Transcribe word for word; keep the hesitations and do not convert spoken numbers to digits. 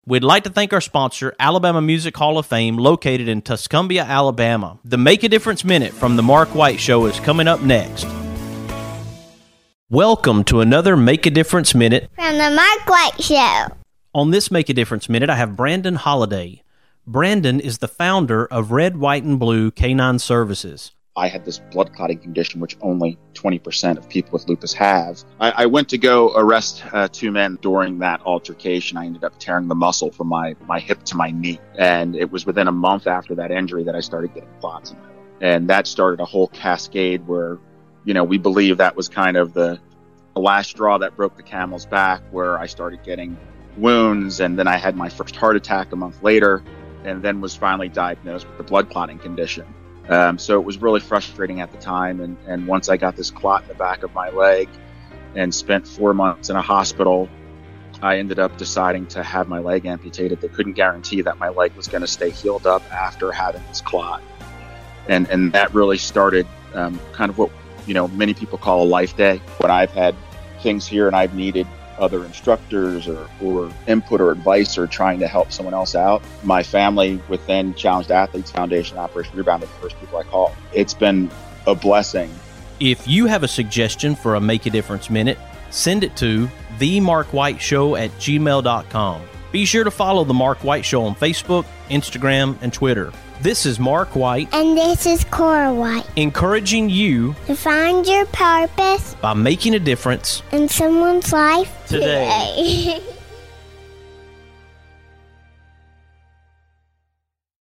We'd like to thank our sponsor, Alabama Music Hall of Fame, located in Tuscumbia, Alabama. The Make a Difference Minute from The Mark White Show is coming up next. Welcome to another Make a Difference Minute from The Mark White Show. On this Make a Difference Minute, I have Brandon Holliday. Brandon is the founder of Red, White, and Blue Canine Services. I had this blood clotting condition, which only twenty percent of people with lupus have. I, I went to go arrest uh, two men during that altercation. I ended up tearing the muscle from my, my hip to my knee. And it was within a month after that injury that I started getting clots in my leg. And that started a whole cascade where, you know, we believe that was kind of the, the last straw that broke the camel's back, where I started getting wounds. And then I had my first heart attack a month later, and then was finally diagnosed with the blood clotting condition. Um, so it was really frustrating at the time. And, and once I got this clot in the back of my leg and spent four months in a hospital, I ended up deciding to have my leg amputated. They couldn't guarantee that my leg was going to stay healed up after having this clot. And, and that really started um, kind of what, you know, many people call a life day. When I've had things here and I've needed other instructors or, or input or advice or trying to help someone else out, my family within Challenged Athletes Foundation, Operation Rebound, are the first people I call. It's been a blessing. If you have a suggestion for a Make a Difference Minute, send it to the mark white show at gmail dot com. Be sure to follow The Mark White Show on Facebook, Instagram, and Twitter. This is Mark White. And this is Cora White. Encouraging you to find your purpose by making a difference in someone's life today. today.